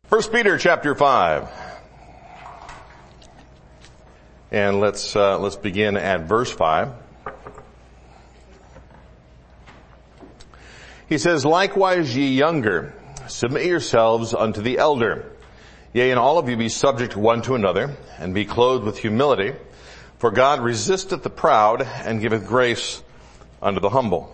1 Peter chapter 5. And let's begin at verse 5. He says, "Likewise ye younger, submit yourselves unto the elder. Yea, and all of you be subject one to another, and be clothed with humility. For God resisteth the proud, and giveth grace unto the humble."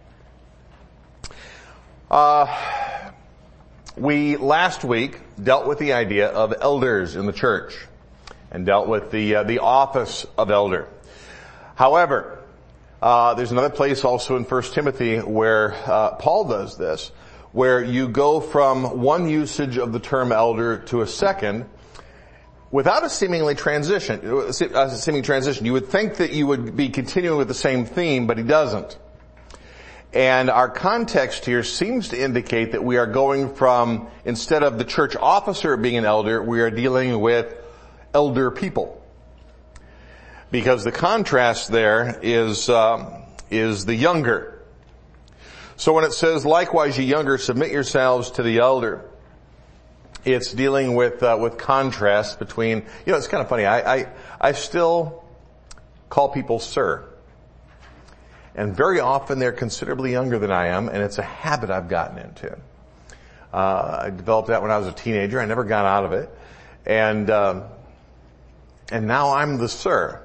We last week dealt with the idea of elders in the church and dealt with the office of elder. However, there's another place also in 1 Timothy where Paul does this, where you go from one usage of the term elder to a second without a seeming transition. You would think that you would be continuing with the same theme, but he doesn't. And our context here seems to indicate that we are going from, instead of the church officer being an elder, we are dealing with elder people. Because the contrast there is the younger. So when it says, "Likewise ye younger, submit yourselves to the elder," it's dealing with contrast between, it's kind of funny. I still call people sir. And very often they're considerably younger than I am, and it's a habit I've gotten into. I developed that when I was a teenager. I never got out of it. And now I'm the sir.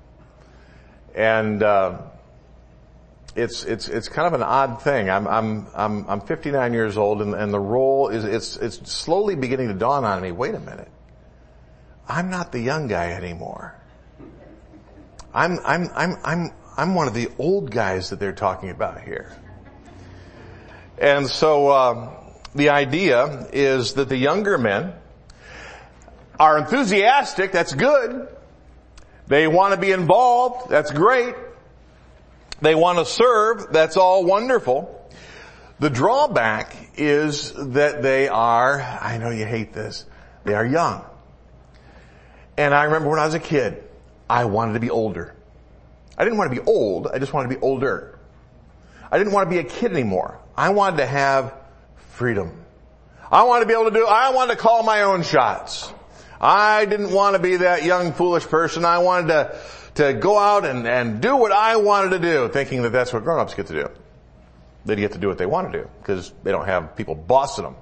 And, it's kind of an odd thing. I'm 59 years old, and the role it's slowly beginning to dawn on me. Wait a minute. I'm not the young guy anymore. I'm one of the old guys that they're talking about here. And so, the idea is that the younger men are enthusiastic. That's good. They want to be involved. That's great. They want to serve. That's all wonderful. The drawback is that they are, I know you hate this, they are young. And I remember when I was a kid, I wanted to be older. I didn't want to be old, I just wanted to be older. I didn't want to be a kid anymore. I wanted to have freedom. I wanted to call my own shots. I didn't want to be that young foolish person. I wanted to go out and do what I wanted to do, thinking that that's what grown-ups get to do. They get to do what they want to do, because they don't have people bossing them.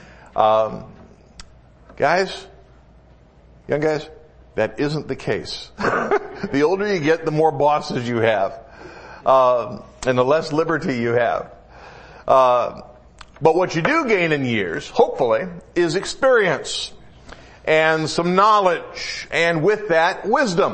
Young guys, that isn't the case. The older you get, the more bosses you have, and the less liberty you have. But what you do gain in years, hopefully, is experience and some knowledge, and with that, wisdom.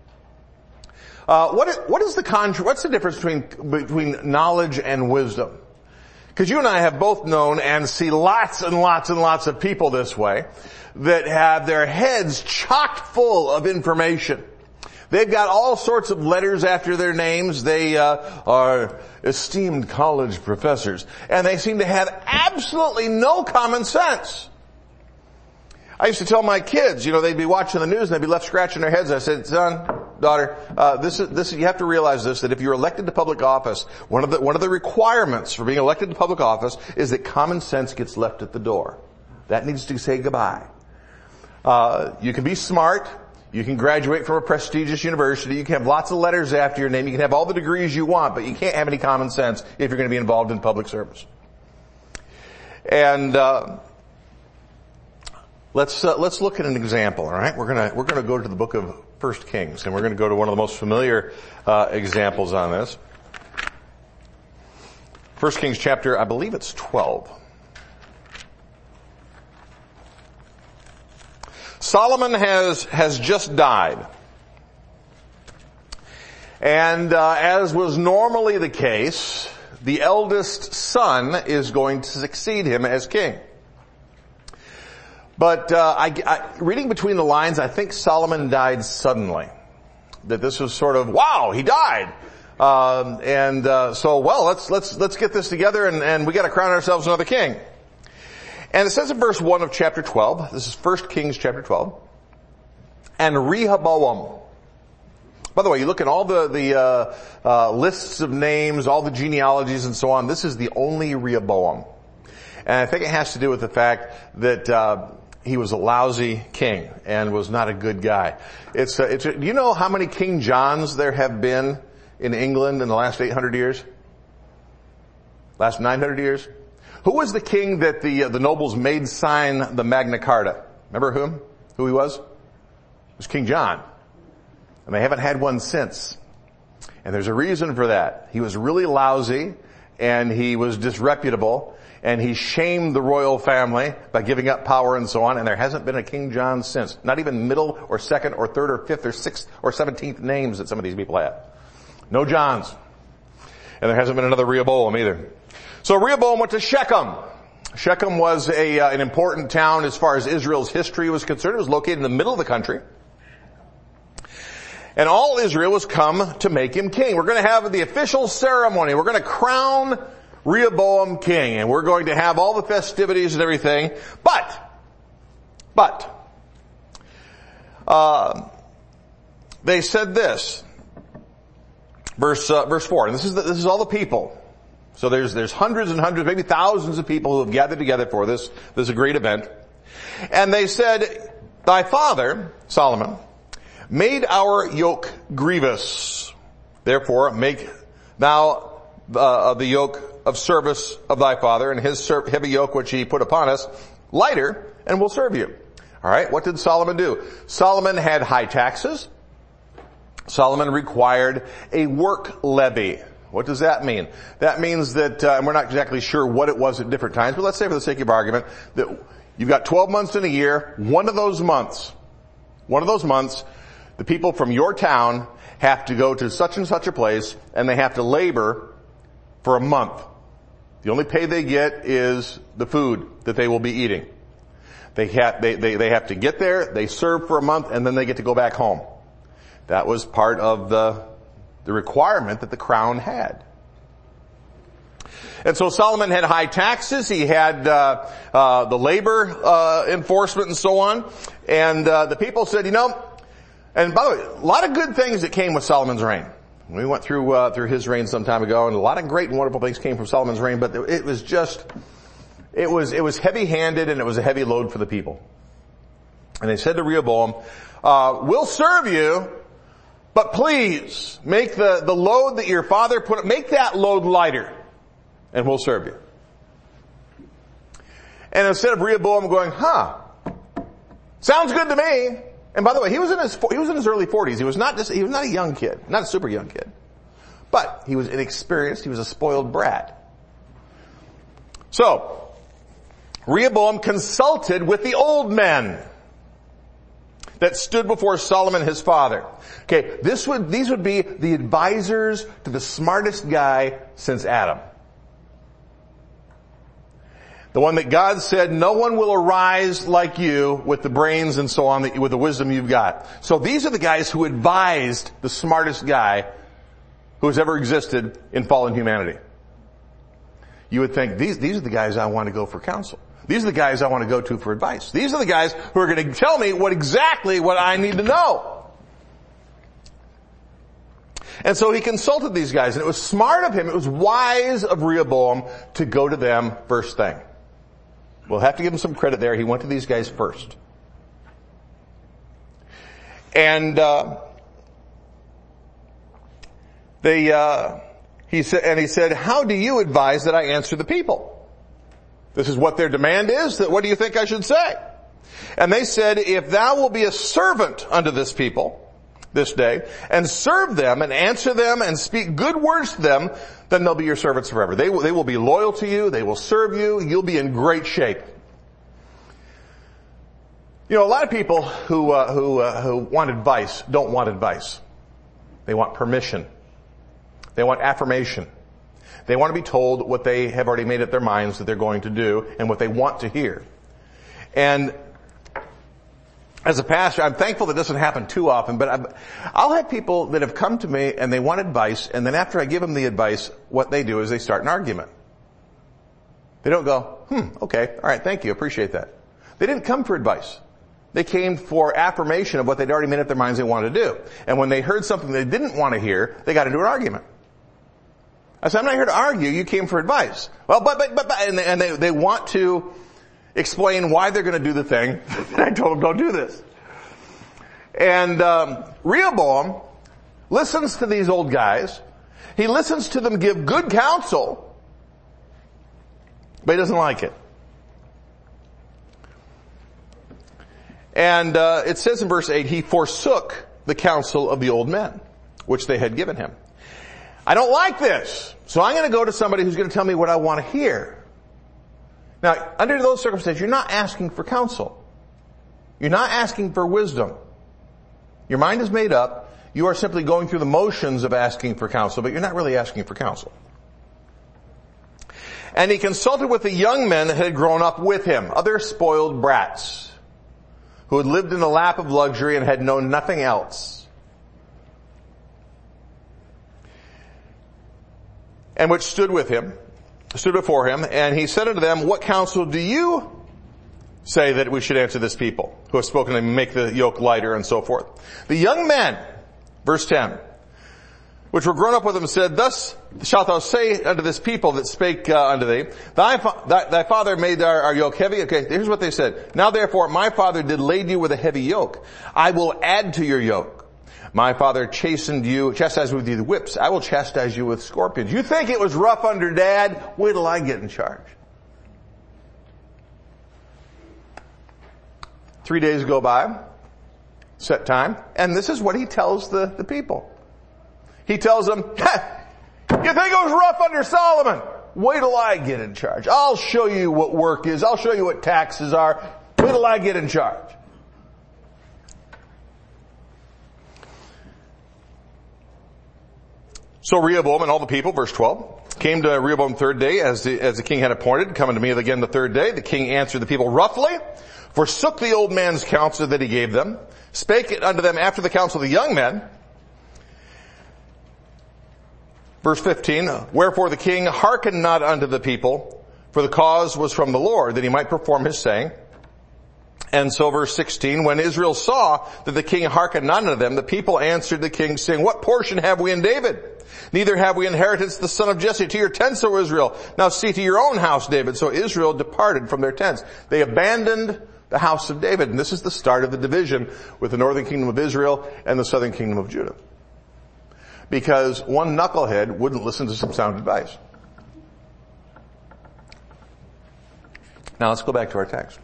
What's the difference between knowledge and wisdom? Because you and I have both known and see lots and lots and lots of people this way that have their heads chock full of information. They've got all sorts of letters after their names. They are esteemed college professors, and they seem to have absolutely no common sense. I used to tell my kids, they'd be watching the news and they'd be left scratching their heads. I said, "Son, daughter, you have to realize this, that if you're elected to public office, one of the requirements for being elected to public office is that common sense gets left at the door. That needs to say goodbye. You can be smart. You can graduate from a prestigious university. You can have lots of letters after your name. You can have all the degrees you want, but you can't have any common sense if you're going to be involved in public service." And, let's look at an example, all right? We're gonna go to the book of 1 Kings, and we're gonna go to one of the most familiar, examples on this. 1 Kings chapter, I believe it's 12. Solomon has just died. And, as was normally the case, the eldest son is going to succeed him as king. But reading between the lines, I think Solomon died suddenly. That this was sort of, wow, he died. So let's get this together, and we got to crown ourselves another king. And it says in verse 1 of chapter 12, this is 1 Kings chapter 12, "And Rehoboam." By the way, you look at all the lists of names, all the genealogies and so on, this is the only Rehoboam. And I think it has to do with the fact that, he was a lousy king and was not a good guy. Do you know how many King Johns there have been in England in the last 800 years? Last 900 years? Who was the king that the nobles made sign the Magna Carta? Remember who he was? It was King John. And they haven't had one since. And there's a reason for that. He was really lousy and he was disreputable. And he shamed the royal family by giving up power and so on, and there hasn't been a King John since. Not even middle or second or third or fifth or sixth or 17th names that some of these people have. No Johns. And there hasn't been another Rehoboam either. So Rehoboam went to Shechem. Shechem was an important town as far as Israel's history was concerned. It was located in the middle of the country. And all Israel was come to make him king. We're going to have the official ceremony. We're going to crown Rehoboam king, and we're going to have all the festivities and everything. But, they said this, verse 4, and this is all the people. So there's hundreds and hundreds, maybe thousands of people who have gathered together for this is a great event. And they said, thy father, Solomon, made our yoke grievous. Therefore, make thou the yoke of service of thy father and his heavy yoke which he put upon us lighter, and we'll serve you. All right, what did Solomon do? Solomon had high taxes. Solomon required a work levy. What does that mean? That means that, and we're not exactly sure what it was at different times, but let's say for the sake of argument that you've got 12 months in a year. One of those months, the people from your town have to go to such and such a place and they have to labor for a month. The only pay they get is the food that they will be eating. They have to get there, they serve for a month, and then they get to go back home. That was part of the requirement that the crown had. And so Solomon had high taxes, he had the labor enforcement and so on, and the people said, and by the way, a lot of good things that came with Solomon's reign. We went through his reign some time ago, and a lot of great and wonderful things came from Solomon's reign, but it was heavy-handed and it was a heavy load for the people. And they said to Rehoboam, we'll serve you, but please make the load that your father put, make that load lighter, and we'll serve you. And instead of Rehoboam going, sounds good to me. And by the way, he was in his early 40s. He was not a young kid, not a super young kid. But he was inexperienced, he was a spoiled brat. So, Rehoboam consulted with the old men that stood before Solomon his father. Okay, these would be the advisors to the smartest guy since Adam. The one that God said, no one will arise like you with the brains and so on, with the wisdom you've got. So these are the guys who advised the smartest guy who has ever existed in fallen humanity. You would think, these are the guys I want to go for counsel. These are the guys I want to go to for advice. These are the guys who are going to tell me exactly what I need to know. And so he consulted these guys, and it was smart of him, it was wise of Rehoboam to go to them first thing. We'll have to give him some credit there. He went to these guys first. And he said, how do you advise that I answer the people? This is what their demand is. What do you think I should say? And they said, if thou will be a servant unto this people this day, and serve them and answer them and speak good words to them, then they'll be your servants forever. They will be loyal to you. They will serve you. You'll be in great shape. A lot of people who want advice don't want advice. They want permission. They want affirmation. They want to be told what they have already made up their minds that they're going to do and what they want to hear. And as a pastor, I'm thankful that doesn't happen too often, but I'll have people that have come to me and they want advice, and then after I give them the advice, what they do is they start an argument. They don't go, okay, all right, thank you, appreciate that. They didn't come for advice. They came for affirmation of what they'd already made up their minds they wanted to do. And when they heard something they didn't want to hear, they got into an argument. I said, I'm not here to argue. You came for advice. Well, but, and they want to explain why they're going to do the thing. I told them, don't do this. And Rehoboam listens to these old guys. He listens to them give good counsel, but he doesn't like it. And it says in verse 8, he forsook the counsel of the old men, which they had given him. I don't like this, so I'm going to go to somebody who's going to tell me what I want to hear. Now, under those circumstances, you're not asking for counsel. You're not asking for wisdom. Your mind is made up. You are simply going through the motions of asking for counsel, but you're not really asking for counsel. And he consulted with the young men that had grown up with him, other spoiled brats, who had lived in the lap of luxury and had known nothing else. And which stood before him, and he said unto them, what counsel do you say that we should answer this people, who have spoken to make the yoke lighter, and so forth? The young men, verse 10, which were grown up with him, said, thus shalt thou say unto this people that spake unto thee, thy father made our yoke heavy. Okay, here's what they said. Now therefore my father did lade you with a heavy yoke. I will add to your yoke. My father chastised you with the whips. I will chastise you with scorpions. You think it was rough under Dad? Wait till I get in charge. 3 days go by, set time, and this is what he tells the people. He tells them, you think it was rough under Solomon? Wait till I get in charge. I'll show you what work is. I'll show you what taxes are. Wait till I get in charge. So Rehoboam and all the people, verse 12, came to Rehoboam the third day as the king had appointed, coming to me again the third day. The king answered the people roughly, forsook the old man's counsel that he gave them, spake it unto them after the counsel of the young men. Verse 15, wherefore the king hearkened not unto the people, for the cause was from the Lord, that he might perform his saying. And so verse 16, when Israel saw that the king hearkened not unto them, the people answered the king, saying, what portion have we in David? Neither have we inheritance the son of Jesse. To your tents, O Israel. Now see to your own house, David. So Israel departed from their tents. They abandoned the house of David. And this is the start of the division with the northern kingdom of Israel and the southern kingdom of Judah. Because one knucklehead wouldn't listen to some sound advice. Now let's go back to our text.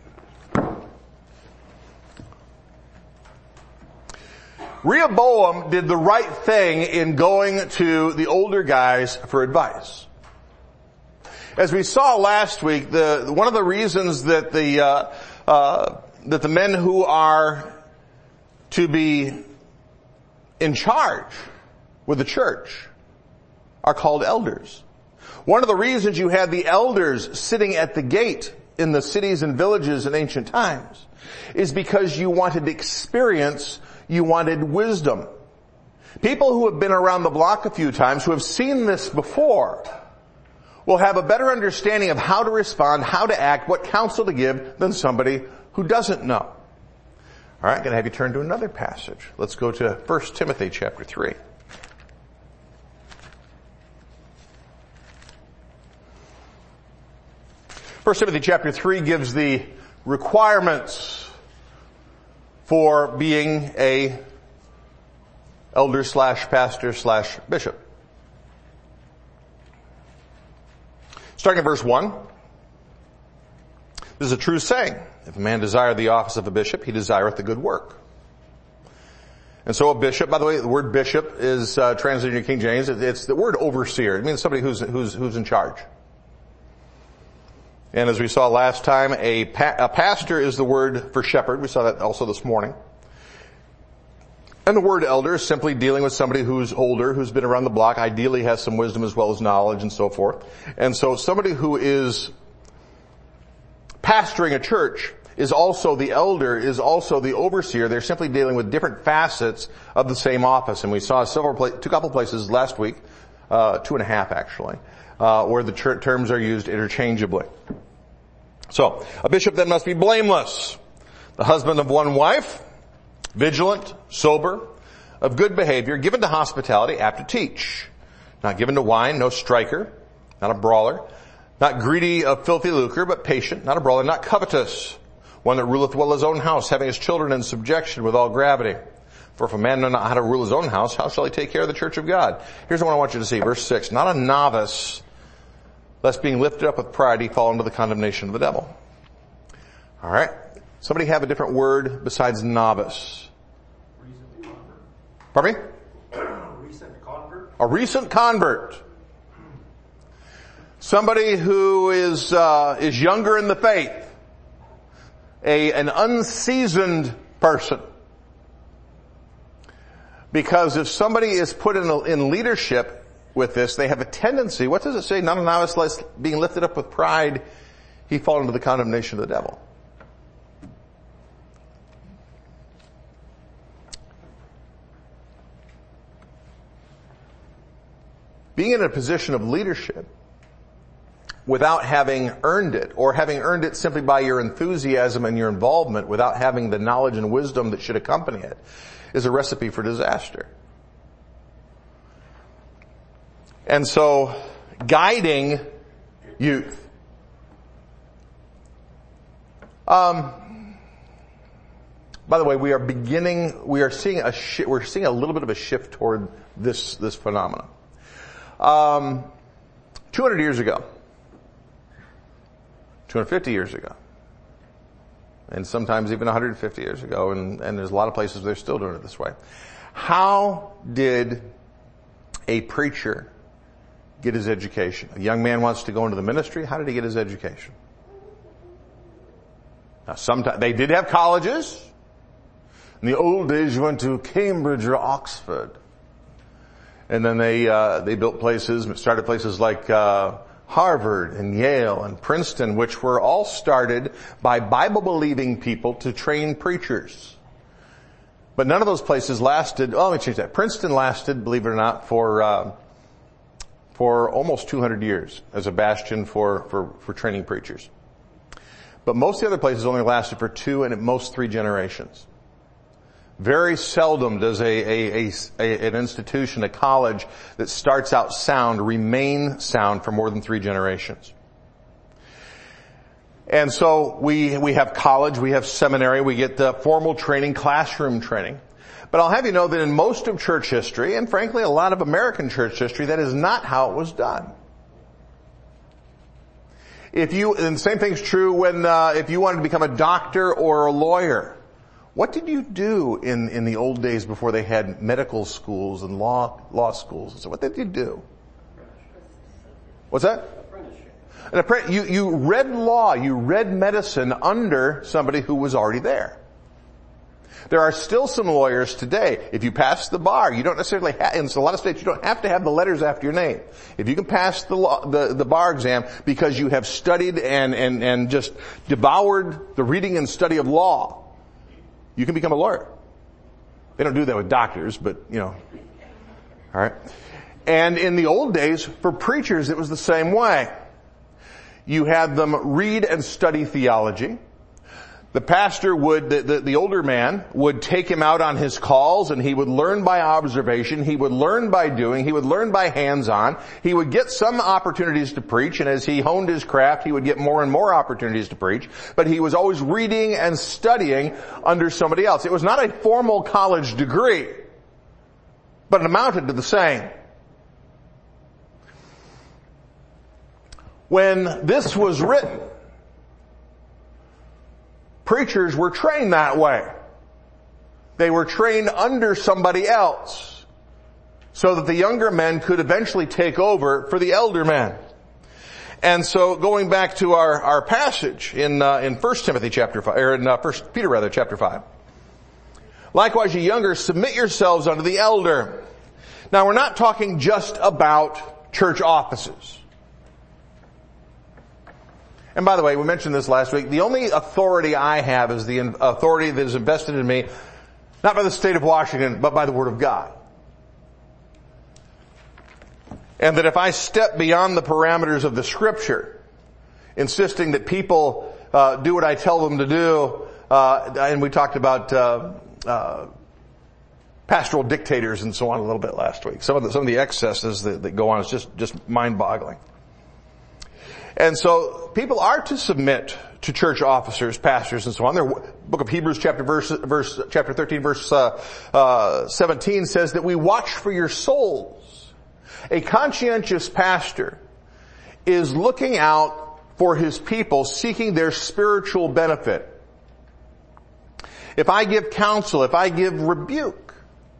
Rehoboam did the right thing in going to the older guys for advice. As we saw last week, one of the reasons that the men who are to be in charge with the church are called elders. One of the reasons you had the elders sitting at the gate in the cities and villages in ancient times is because you wanted experience. You wanted wisdom. People who have been around the block a few times, who have seen this before, will have a better understanding of how to respond, how to act, what counsel to give than somebody who doesn't know. All right, I'm going to have you turn to another passage. Let's go to 1 Timothy chapter 3. First Timothy chapter 3 gives the requirements for being a elder / pastor / bishop. Starting at verse 1. This is a true saying. If a man desire the office of a bishop, he desireth the good work. And so a bishop, by the way, the word bishop is translated in King James. It's the word overseer. It means somebody who's in charge. And as we saw last time, a pastor is the word for shepherd. We saw that also this morning. And the word elder is simply dealing with somebody who's older, who's been around the block, ideally has some wisdom as well as knowledge and so forth. And so somebody who is pastoring a church is also the elder, is also the overseer. They're simply dealing with different facets of the same office. And we saw two couple places last week, 2.5 actually, where the terms are used interchangeably. So, a bishop then must be blameless, the husband of one wife, vigilant, sober, of good behavior, given to hospitality, apt to not given to wine, no striker, not a brawler, not greedy of filthy lucre, but patient, not a brawler, not covetous, one that ruleth well his own house, having his children in subjection with all gravity. For if a man know not how to rule his own house, how shall he take care of the church of God? Here's what I want you to see, verse 6. Not a novice, lest being lifted up with pride he fall into the condemnation of the devil. All right. Somebody have a different word besides novice? Recent convert. Pardon me? Recent convert. A recent convert. Somebody who is younger in the faith. An unseasoned person. Because if somebody is put in leadership with this, they have a tendency, what does it say? Not a novice, lest being lifted up with pride, he fall into the condemnation of the devil. Being in a position of leadership without having earned it, or having earned it simply by your enthusiasm and your involvement without having the knowledge and wisdom that should accompany it, is a recipe for disaster. And so, guiding youth. By the way, we're seeing a little bit of a shift toward this phenomenon. 200 years ago, 250 years ago, and sometimes even 150 years ago, and there's a lot of places they're still doing it this way. How did a preacher get his education? A young man wants to go into the ministry. How did he get his education? Now, sometimes they did have colleges. In the old days, you went to Cambridge or Oxford, and then they started places like Harvard and Yale and Princeton, which were all started by Bible-believing people to train preachers. But none of those places lasted. Oh, let me change that. Princeton lasted, believe it or not, for almost 200 years as a bastion for training preachers. But most of the other places only lasted for 2 and at most 3 generations. Very seldom does an institution, a college that starts out sound, remain sound for more than 3 generations. And so we have college, we have seminary, we get the formal training, classroom training. But I'll have you know that in most of church history, and frankly a lot of American church history, that is not how it was done. And the same thing's true when, if you wanted to become a doctor or a lawyer. What did you do in the old days before they had medical schools and law schools? So what did you do? What's that? Apprenticeship. You read law, you read medicine under somebody who was already there. There are still some lawyers today. If you pass the bar, you don't necessarily have, in a lot of states you don't have to have the letters after your name. If you can pass the bar exam because you have studied and just devoured the reading and study of law, you can become a lawyer. They don't do that with doctors, but alright. And in the old days, for preachers, it was the same way. You had them read and study theology. The pastor the older man would take him out on his calls, and he would learn by observation, he would learn by doing, he would learn by hands-on. He would get some opportunities to preach, and as he honed his craft, he would get more and more opportunities to preach, but he was always reading and studying under somebody else. It was not a formal college degree, but it amounted to the same. When this was written, preachers were trained that way. They were trained under somebody else so that the younger men could eventually take over for the elder men. And so going back to our passage in 1 Timothy chapter 5, or in 1 Peter rather, chapter 5. Likewise, you younger, submit yourselves unto the elder. Now we're not talking just about church offices. And by the way, we mentioned this last week. The only authority I have is the authority that is invested in me, not by the state of Washington, but by the Word of God. And that if I step beyond the parameters of the Scripture, insisting that people do what I tell them to do, and we talked about pastoral dictators and so on a little bit last week. Some of the excesses that go on is just mind-boggling. And so people are to submit to church officers, pastors, and so on. The book of Hebrews chapter 13 verse 17 says that we watch for your souls. A conscientious pastor is looking out for his people, seeking their spiritual benefit. If I give counsel, if I give rebuke,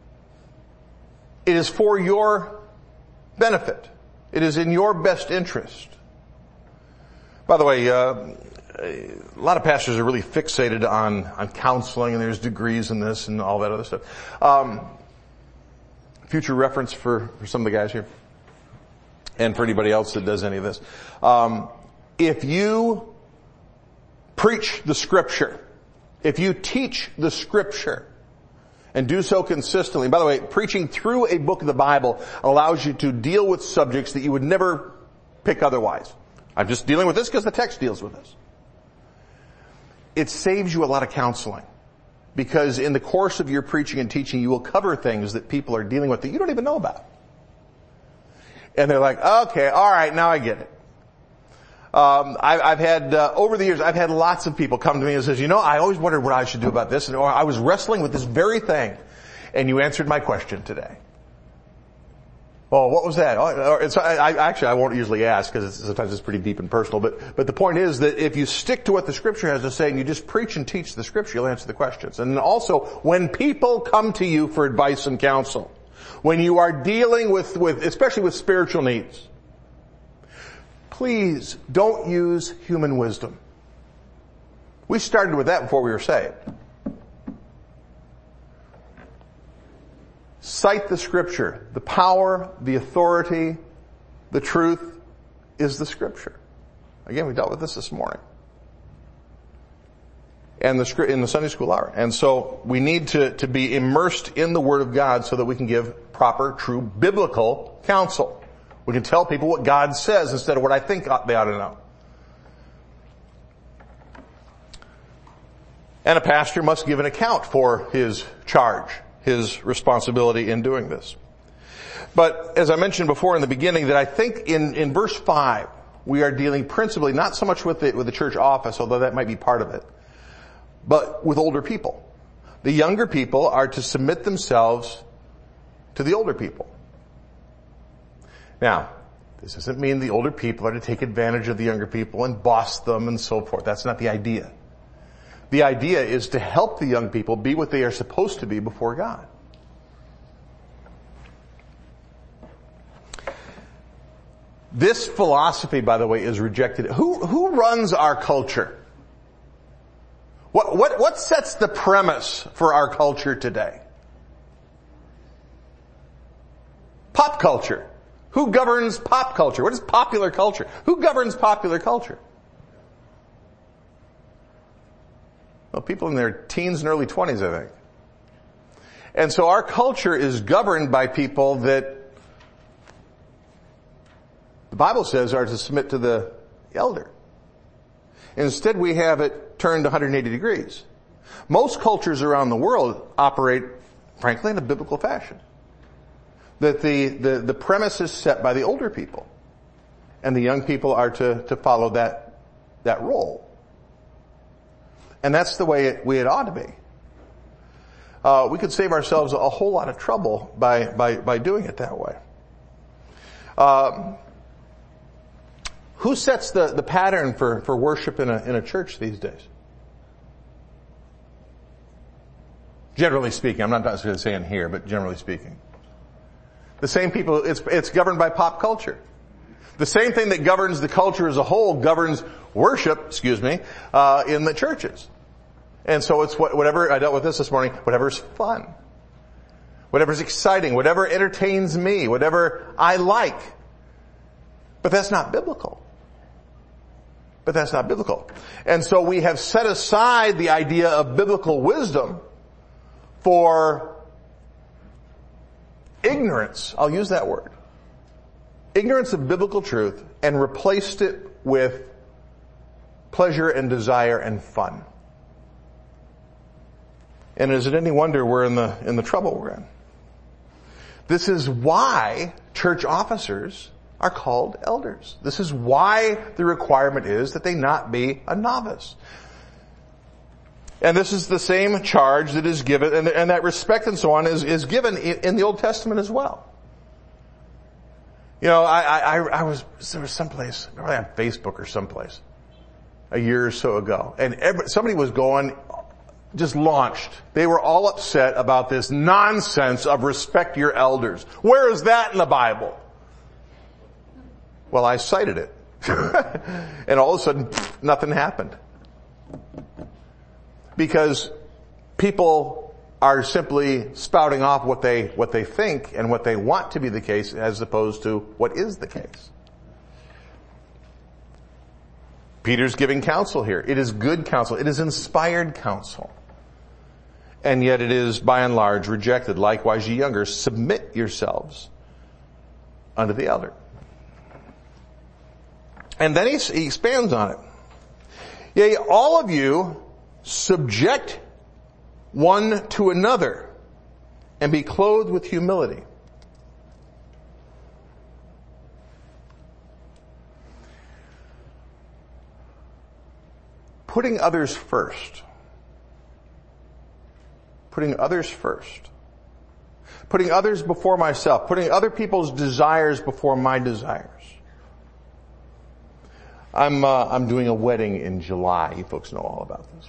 it is for your benefit. It is in your best interest. By the way, a lot of pastors are really fixated on counseling, and there's degrees in this and all that other stuff. Future reference for some of the guys here, and for anybody else that does any of this. If you preach the Scripture, if you teach the Scripture, and do so consistently. By the way, preaching through a book of the Bible allows you to deal with subjects that you would never pick otherwise. I'm just dealing with this because the text deals with this. It saves you a lot of counseling, because in the course of your preaching and teaching, you will cover things that people are dealing with that you don't even know about. And they're like, okay, all right, now I get it. I've had, over the years, I've had lots of people come to me and says, I always wondered what I should do about this, or I was wrestling with this very thing, and you answered my question today. Oh, what was that? I won't usually ask, because sometimes it's pretty deep and personal, but the point is that if you stick to what the Scripture has to say and you just preach and teach the Scripture, you'll answer the questions. And also, when people come to you for advice and counsel, when you are dealing with especially with spiritual needs, please don't use human wisdom. We started with that before we were saved. Cite the Scripture. The power, the authority, the truth is the Scripture. Again, we dealt with this morning. And in the Sunday school hour. And so we need to be immersed in the Word of God so that we can give proper, true, biblical counsel. We can tell people what God says instead of what I think they ought to know. And a pastor must give an account for his charge, his responsibility in doing this. But as I mentioned before in the beginning, that I think in verse 5, we are dealing principally not so much with the church office, although that might be part of it, but with older people. The younger people are to submit themselves to the older people. Now, this doesn't mean the older people are to take advantage of the younger people and boss them and so forth. That's not the idea. The idea is to help the young people be what they are supposed to be before God. This philosophy, by the way, is rejected. Who runs our culture? What sets the premise for our culture today? Pop culture. Who governs pop culture? What is popular culture? Who governs popular culture? Well, people in their teens and early 20s, I think. And so our culture is governed by people that the Bible says are to submit to the elder. Instead, we have it turned 180 degrees. Most cultures around the world operate, frankly, in a biblical fashion. That the premise is set by the older people. And the young people are to follow that role. And that's the way it ought to be. We could save ourselves a whole lot of trouble by doing it that way. Who sets the pattern for worship in a church these days? Generally speaking, I'm not necessarily saying here, but generally speaking. The same people, it's governed by pop culture. The same thing that governs the culture as a whole governs worship, in the churches. And so it's whatever, I dealt with this morning, whatever's fun. Whatever's exciting, whatever entertains me, whatever I like. But that's not biblical. And so we have set aside the idea of biblical wisdom for ignorance. I'll use that word. Ignorance of biblical truth, and replaced it with pleasure and desire and fun. And is it any wonder we're in the trouble we're in? This is why church officers are called elders. This is why the requirement is that they not be a novice. And this is the same charge that is given, and that respect and so on is given in the Old Testament as well. You know, there was someplace, probably on Facebook or someplace, a year or so ago, and somebody was going, just launched. They were all upset about this nonsense of respect your elders. Where is that in the Bible? Well, I cited it. And all of a sudden, nothing happened. Because people are simply spouting off what they think and what they want to be the case as opposed to what is the case. Peter's giving counsel here. It is good counsel. It is inspired counsel. And yet it is by and large rejected. Likewise, ye younger, submit yourselves unto the elder. And then he expands on it. Yea, all of you subject one to another and be clothed with humility. Putting others first. Putting others first. Putting others before myself. Putting other people's desires before my desires. I'm doing a wedding in July. You folks know all about this.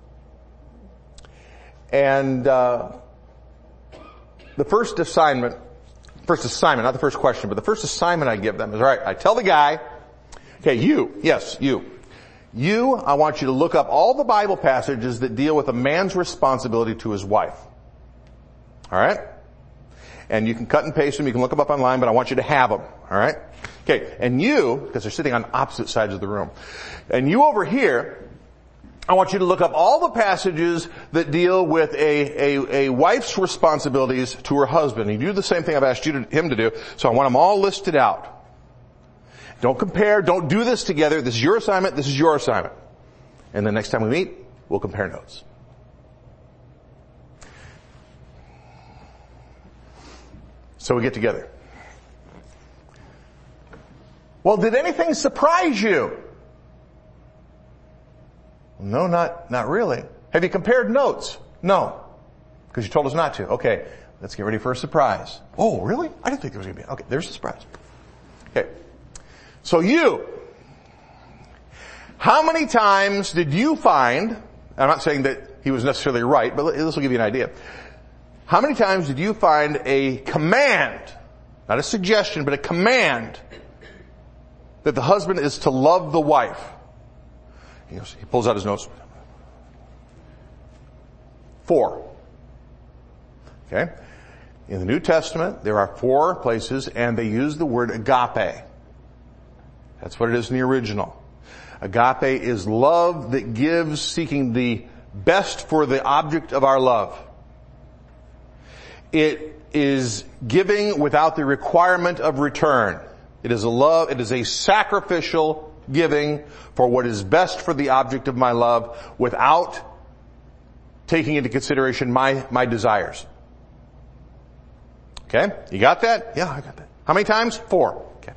And the first assignment, not the first question, but the first assignment I give them is, all right, I tell the guy, okay, you, I want you to look up all the Bible passages that deal with a man's responsibility to his wife. All right? And you can cut and paste them, you can look them up online, but I want you to have them. All right? Okay, and you, because they're sitting on opposite sides of the room, and you over here, I want you to look up all the passages that deal with a wife's responsibilities to her husband. You do the same thing I've asked him to do, so I want them all listed out. Don't compare, don't do this together. This is your assignment, this is your assignment. And the next time we meet, we'll compare notes. So we get together. Well, did anything surprise you? No, not really. Have you compared notes? No. Because you told us not to. Okay, let's get ready for a surprise. Oh, really? I didn't think there was going to be. Okay, there's a surprise. Okay. So how many times did you find, I'm not saying that he was necessarily right, but this will give you an idea. How many times did you find a command, not a suggestion, but a command that the husband is to love the wife? He pulls out his notes. 4. Okay. In the New Testament, there are 4 places, and they use the word agape. That's what it is in the original. Agape is love that gives, seeking the best for the object of our love. It is giving without the requirement of return. It is a sacrificial giving for what is best for the object of my love without taking into consideration my desires. Okay? You got that? Yeah, I got that. How many times? 4. Okay.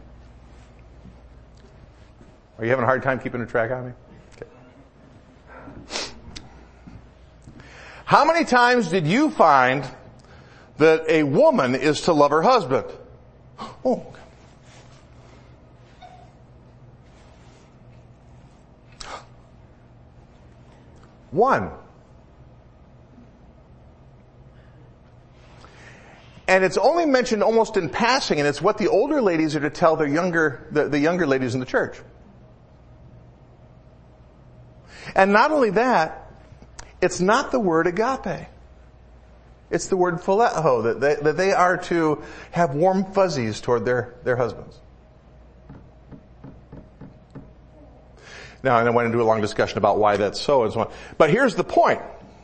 Are you having a hard time keeping a track on me? Okay. How many times did you find that a woman is to love her husband? Oh, okay. 1. And it's only mentioned almost in passing, and it's what the older ladies are to tell the younger ladies in the church. And not only that, it's not the word agape. It's the word phileo, that they are to have warm fuzzies toward their husbands. Now, I went into a long discussion about why that's so and so on. But here's the point.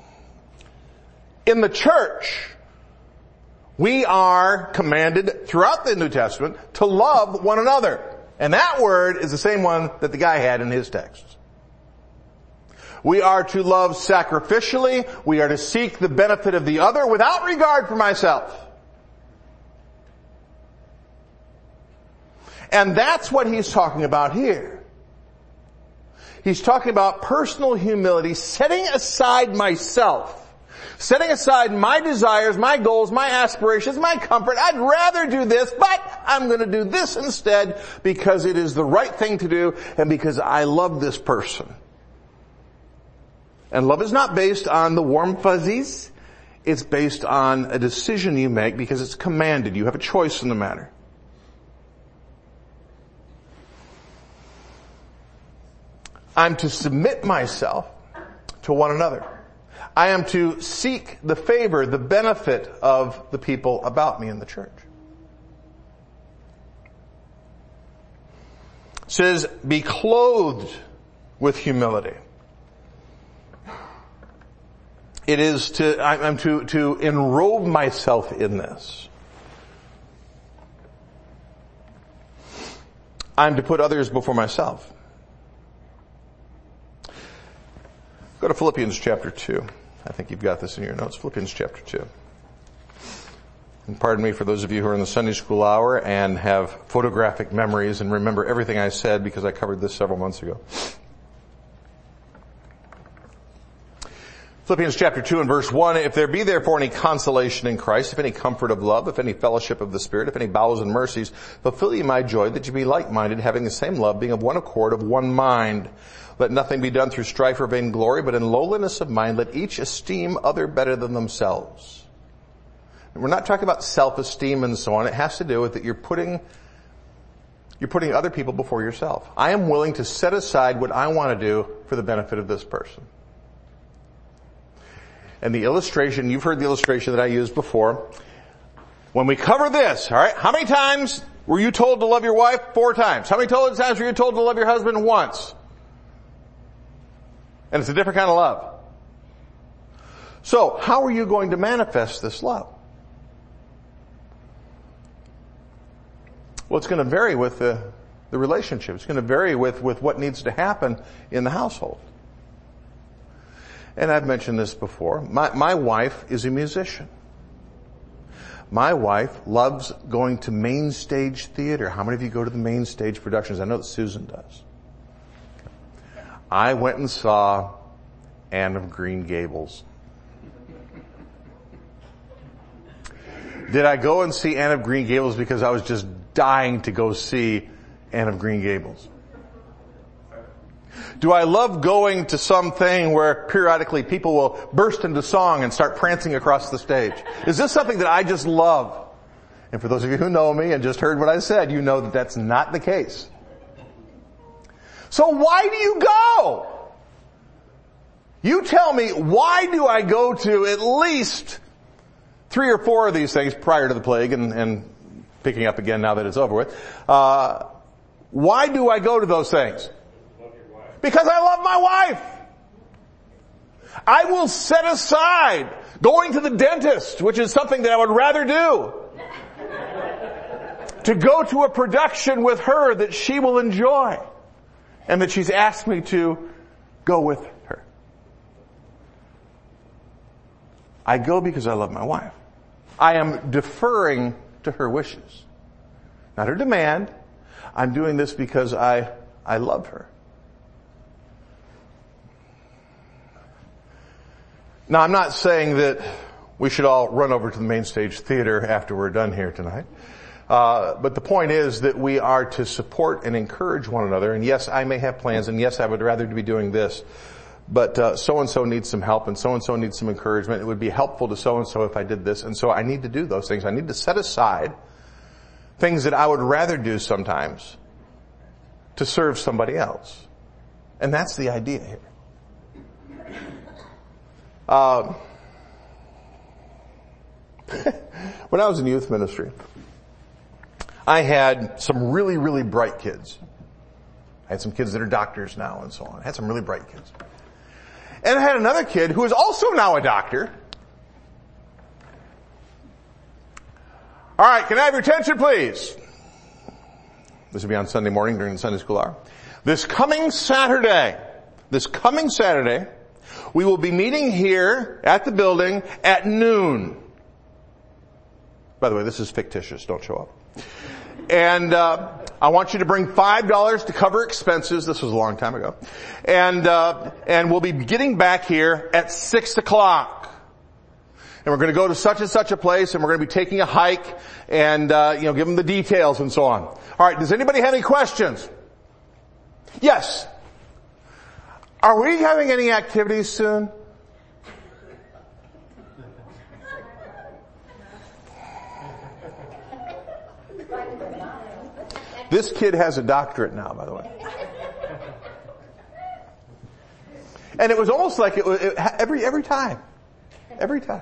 In the church, we are commanded throughout the New Testament to love one another. And that word is the same one that the guy had in his text. We are to love sacrificially. We are to seek the benefit of the other without regard for myself. And that's what he's talking about here. He's talking about personal humility, setting aside myself. Setting aside my desires, my goals, my aspirations, my comfort. I'd rather do this, but I'm going to do this instead because it is the right thing to do and because I love this person. And love is not based on the warm fuzzies. It's based on a decision you make because it's commanded. You have a choice in the matter. I'm to submit myself to one another. I am to seek the favor, the benefit of the people about me in the church. It says, be clothed with humility. It is I'm to enrobe myself in this. I'm to put others before myself. Go to Philippians chapter 2. I think you've got this in your notes. Philippians chapter 2. And pardon me for those of you who are in the Sunday school hour and have photographic memories and remember everything I said because I covered this several months ago. Philippians chapter 2 and verse 1, if there be therefore any consolation in Christ, if any comfort of love, if any fellowship of the Spirit, if any bowels and mercies, fulfill ye my joy that ye be like-minded, having the same love, being of one accord, of one mind. Let nothing be done through strife or vainglory, but in lowliness of mind, let each esteem other better than themselves. And we're not talking about self-esteem and so on. It has to do with that you're putting other people before yourself. I am willing to set aside what I want to do for the benefit of this person. And the illustration, you've heard the illustration that I used before. When we cover this, all right, how many times were you told to love your wife? 4 times. How many times were you told to love your husband? Once. And it's a different kind of love. So, how are you going to manifest this love? Well, it's going to vary with the relationship. It's going to vary with what needs to happen in the household. And I've mentioned this before. My wife is a musician. My wife loves going to main stage theater. How many of you go to the main stage productions? I know that Susan does. I went and saw Anne of Green Gables. Did I go and see Anne of Green Gables because I was just dying to go see Anne of Green Gables? Do I love going to something where periodically people will burst into song and start prancing across the stage? Is this something that I just love? And for those of you who know me and just heard what I said, you know that that's not the case. So why do you go? You tell me, why do I go to at least 3 or 4 of these things prior to the plague and picking up again now that it's over with? Why do I go to those things? Because I love my wife. I will set aside going to the dentist, which is something that I would rather do, to go to a production with her that she will enjoy and that she's asked me to go with her. I go because I love my wife. I am deferring to her wishes, not her demand. I'm doing this because I love her. Now, I'm not saying that we should all run over to the main stage theater after we're done here tonight. But the point is that we are to support and encourage one another. And yes, I may have plans, and yes, I would rather be doing this. But so-and-so needs some help, and so-and-so needs some encouragement. It would be helpful to so-and-so if I did this. And so I need to do those things. I need to set aside things that I would rather do sometimes to serve somebody else. And that's the idea here. When I was in youth ministry, I had some really, really bright kids. I had some kids that are doctors now and so on. I had some really bright kids. And I had another kid who is also now a doctor. All right, can I have your attention, please? This will be on Sunday morning during the Sunday school hour. This coming Saturday, we will be meeting here at the building at noon. By the way, this is fictitious. Don't show up. And I want you to bring $5 to cover expenses. This was a long time ago. And we'll be getting back here at 6 o'clock. And we're going to go to such and such a place, and we're going to be taking a hike, and give them the details and so on. All right, does anybody have any questions? Yes. Are we having any activities soon? This kid has a doctorate now, by the way. And it was almost like every time. Every time.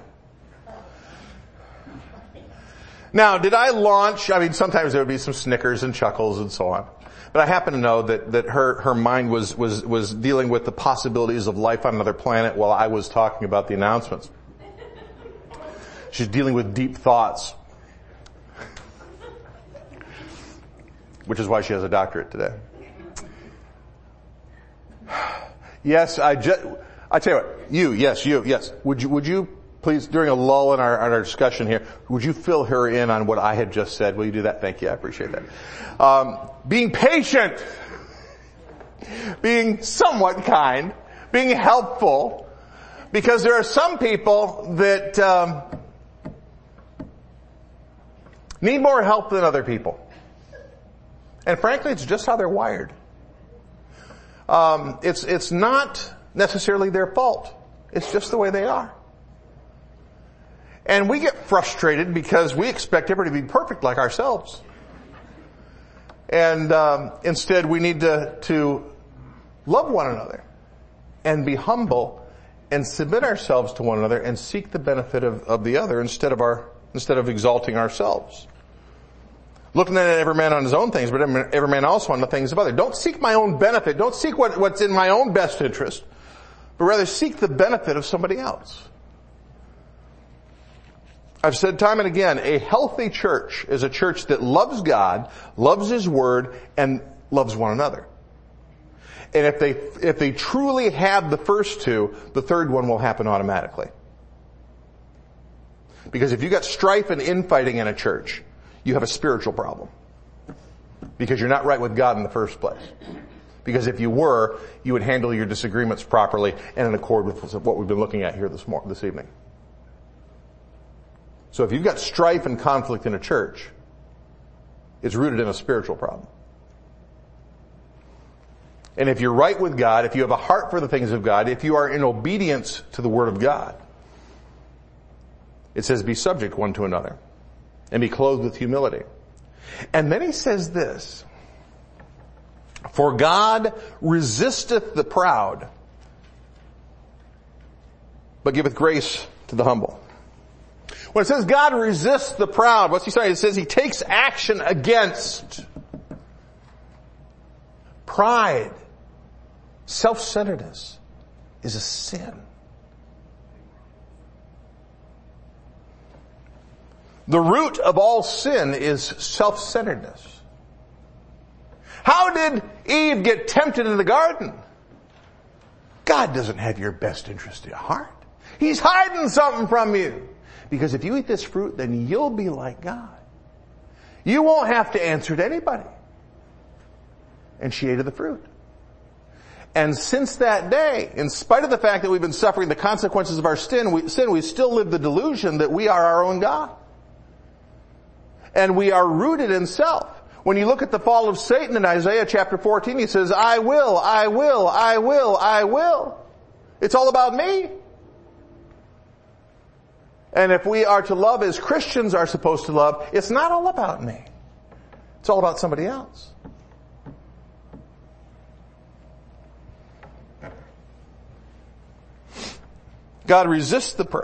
Now, did I launch? I mean, sometimes there would be some snickers and chuckles and so on. But I happen to know that her mind was dealing with the possibilities of life on another planet while I was talking about the announcements. She's dealing with deep thoughts. Which is why she has a doctorate today. Yes, I tell you what, yes. Would you please, during a lull in our discussion here, would you fill her in on what I had just said? Will you do that? Thank you. I appreciate that. Being patient, being somewhat kind, being helpful, because there are some people that need more help than other people. And frankly, it's just how they're wired. It's not necessarily their fault. It's just the way they are. And we get frustrated because we expect everybody to be perfect like ourselves. And instead we need to love one another and be humble and submit ourselves to one another and seek the benefit of the other instead of exalting ourselves. Looking at every man on his own things, but every man also on the things of others. Don't seek my own benefit. Don't seek what's in my own best interest, but rather seek the benefit of somebody else. I've said time and again, a healthy church is a church that loves God, loves His Word, and loves one another. And if they truly have the first two, the third one will happen automatically. Because if you got strife and infighting in a church, you have a spiritual problem. Because you're not right with God in the first place. Because if you were, you would handle your disagreements properly and in accord with what we've been looking at here this evening. So if you've got strife and conflict in a church, it's rooted in a spiritual problem. And if you're right with God, if you have a heart for the things of God, if you are in obedience to the Word of God, it says be subject one to another and be clothed with humility. And then he says this, for God resisteth the proud, but giveth grace to the humble. When it says God resists the proud, what's he saying? It says he takes action against pride. Self-centeredness is a sin. The root of all sin is self-centeredness. How did Eve get tempted in the garden? God doesn't have your best interest at heart. He's hiding something from you. Because if you eat this fruit, then you'll be like God. You won't have to answer to anybody. And she ate of the fruit. And since that day, in spite of the fact that we've been suffering the consequences of our sin, we still live the delusion that we are our own God. And we are rooted in self. When you look at the fall of Satan in Isaiah chapter 14, he says, I will, I will, I will, I will. It's all about me. And if we are to love as Christians are supposed to love, it's not all about me. It's all about somebody else. God resists the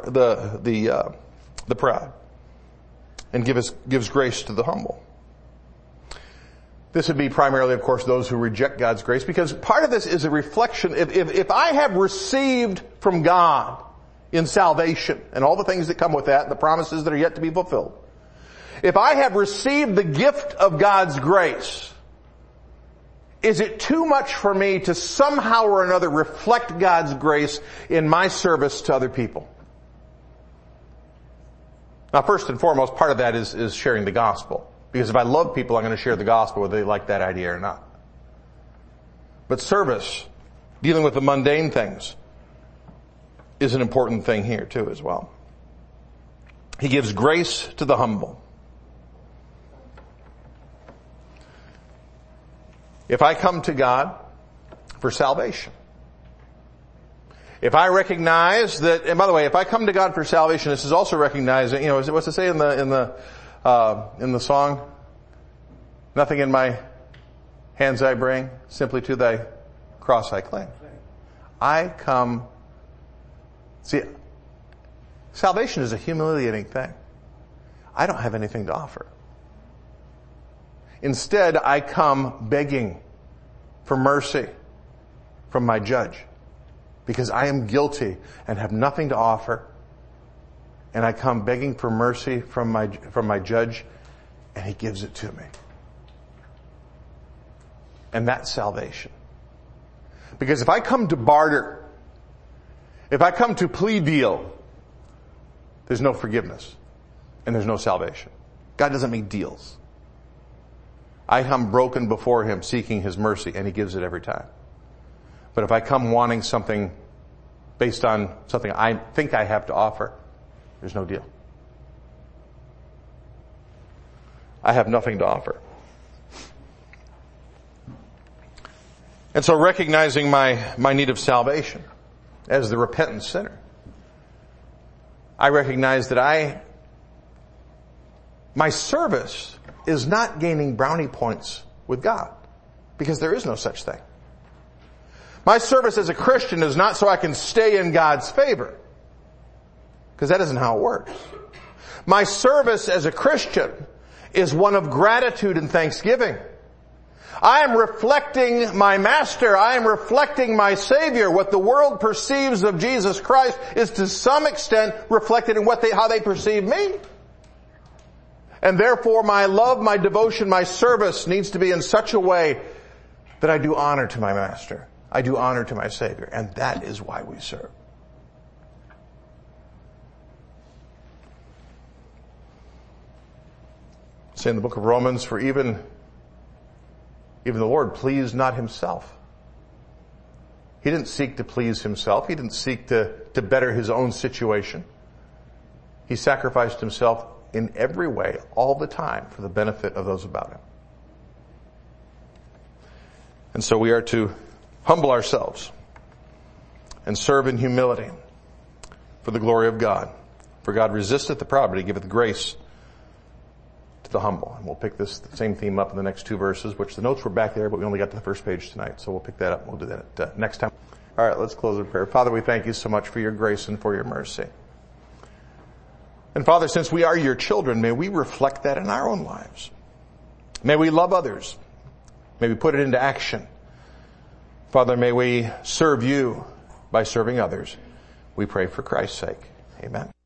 proud and gives grace to the humble. This would be primarily, of course, those who reject God's grace, because part of this is a reflection. If I have received from God in salvation and all the things that come with that, and the promises that are yet to be fulfilled, if I have received the gift of God's grace, is it too much for me to somehow or another reflect God's grace in my service to other people? Now, first and foremost, part of that is sharing the gospel. Because if I love people, I'm going to share the gospel whether they like that idea or not. But service, dealing with the mundane things, is an important thing here too as well. He gives grace to the humble. If I come to God for salvation, if I recognize that, and by the way, if I come to God for salvation, this is also recognizing, what's it say in the song? Nothing in my hands I bring, simply to thy cross I cling. I come, see, salvation is a humiliating thing. I don't have anything to offer. Instead, I come begging for mercy from my judge because I am guilty and have nothing to offer. And I come begging for mercy from my judge, and he gives it to me. And that's salvation. Because if I come to barter, if I come to plea deal, there's no forgiveness and there's no salvation. God doesn't make deals. I come broken before him, seeking his mercy, and he gives it every time. But if I come wanting something based on something I think I have to offer, there's no deal. I have nothing to offer. And so recognizing my need of salvation as the repentant sinner, I recognize that my service is not gaining brownie points with God, because there is no such thing. My service as a Christian is not so I can stay in God's favor, because that isn't how it works. My service as a Christian is one of gratitude and thanksgiving. I am reflecting my Master. I am reflecting my Savior. What the world perceives of Jesus Christ is to some extent reflected in how they perceive me. And therefore my love, my devotion, my service needs to be in such a way that I do honor to my Master. I do honor to my Savior. And that is why we serve. Say in the book of Romans, for even the Lord pleased not himself. He didn't seek to please himself. He didn't seek to better his own situation. He sacrificed himself in every way, all the time, for the benefit of those about him. And so we are to humble ourselves and serve in humility for the glory of God. For God resisteth the proud, but he giveth grace to the humble. And we'll pick this same theme up in the next two verses, which the notes were back there, but we only got to the first page tonight. So we'll pick that up. We'll do that next time. All right, let's close in prayer. Father, we thank you so much for your grace and for your mercy. And Father, since we are your children, may we reflect that in our own lives. May we love others. May we put it into action. Father, may we serve you by serving others. We pray for Christ's sake. Amen.